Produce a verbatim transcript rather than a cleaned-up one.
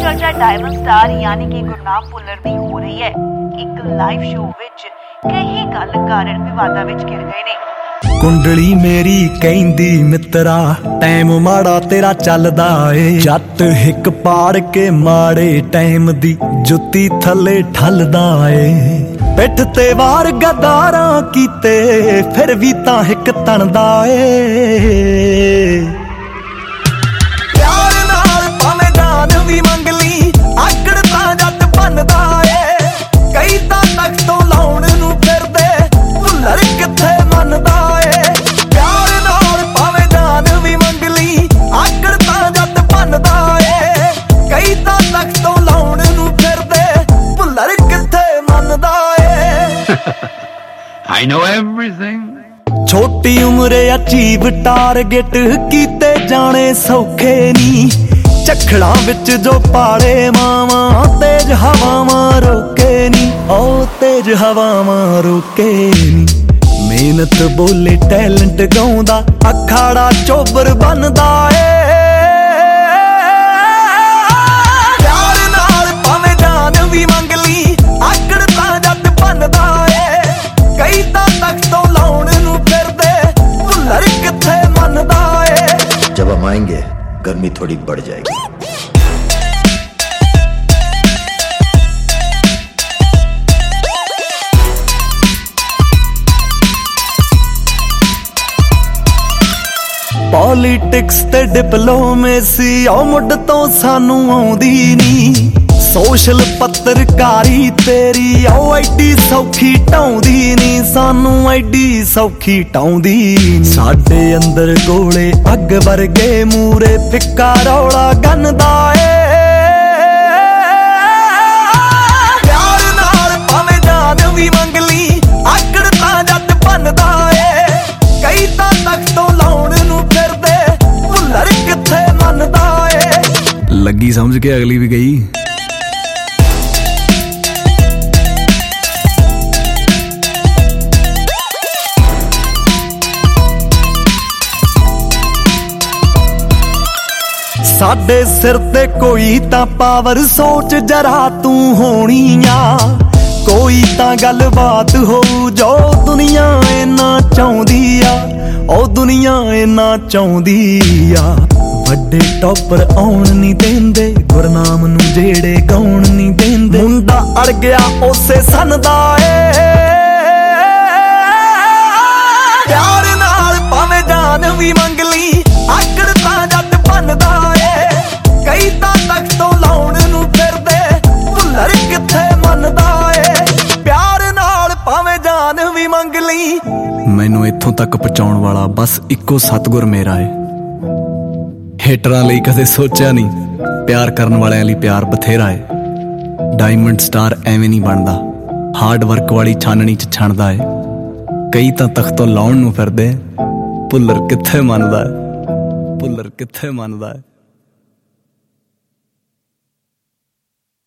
चर्चा diamond star यानी कि गुरनाम भुल्लर दी हो रही है। एक लाइव शो विच कई गलकार विवादां विच घिर गए ने। कुंडली मेरी कहंदी मित्रा टाइम माड़ा तेरा चलदा ए, जट हिक पाड़ के माड़े टाइम दी जुत्ती थले ठलदा ए। पिठ ते वार गदारां कीते फिर भी तां हिक तणदा ए। प्यार नाल भावें जान भी मंग ली आकड़ तां जट बनदा ए। कई तां तख्तों लाउण नूं फिरदे भुल्लर किथे मनदा ए। प्यार नाल भावें जान भी मंग ली आकड़ तां जट बनदा ए। कई तां तख्तों लाउण नूं फिरदे भुल्लर किथे मनदा ए। I know everything. छोटी उम्रे अचीव टारगेट कीते जाने सौखे नी। झखड़ा विच जो पाले मावा तेज हवावां रोके नी। ओ तेज हवावां रोके नी। मेहनत बोले टैलेंट गाउंदा अखाड़ा चोबर बनदा ए। प्यार नाल भावें जान भी मंग ली आकड़ तां जट बनदा ए। कई तां तख्तों लाउण नूं फिरदे भुल्लर किथे मनदा ए। जब हम आएंगे गर्मी थोड़ी बढ़ जाएगी। पॉलिटिक्स ते डिप्लोमेसी ओ मुੱਢ ਤੋਂ ਸਾਨੂੰ ਆਉਂਦੀ ਨੀ। सोशल पत्रकारी तेरी ओ एडी सौखी ढाउंदी नी। सानू एडी सौखी ढाउंदी नी। साडे अंदर गोले अग वर्गे मूरे फिक्का रौला गन्नदा ए। प्यार नाल भावें जान भी मंग ली आकड़ तां जट बनदा ए। कई तां तख्तों लाउण नूं फिरदे भुल्लर किथे मनदा ए। लगी समझ के अगली भी गई। साडे सिर ते कोई तां पावर सोच जरा तू होनी आ। कोई तां गल बात हो जो दुनिया इन्ना चाहुंदी आ। ओ दुनिया इन्ना चाहुंदी आ। वड्डे टॉपर आउण नहीं देंदे गुरनाम नूं जेड़े गाउण नहीं देंदे। मुंडा अड़ गया उसे सनदा ए। प्यार नाल भावें जान भी मंग ली आकड़ तां जट बनदा ए। कई तां तख्तों लाउण नूं फिरदे भुल्लर किथे मनदा ए। प्यार नाल भावें जान भी मंग ली। मैनू इत्थों तक पहुंचाउण वाला बस इक्को सतगुर मेरा है। हेटरां लई कदे सोचिया नहीं प्यार करन वालियां लई प्यार बथेरा है। डायमंड स्टार एवें नहीं बनदा हार्ड वर्क वाली छाननी च छणदा है। कई तां तख्तों लाउण नूं फिरदे भुल्लर किथे मनदा है। भुल्लर किथे मनदा है।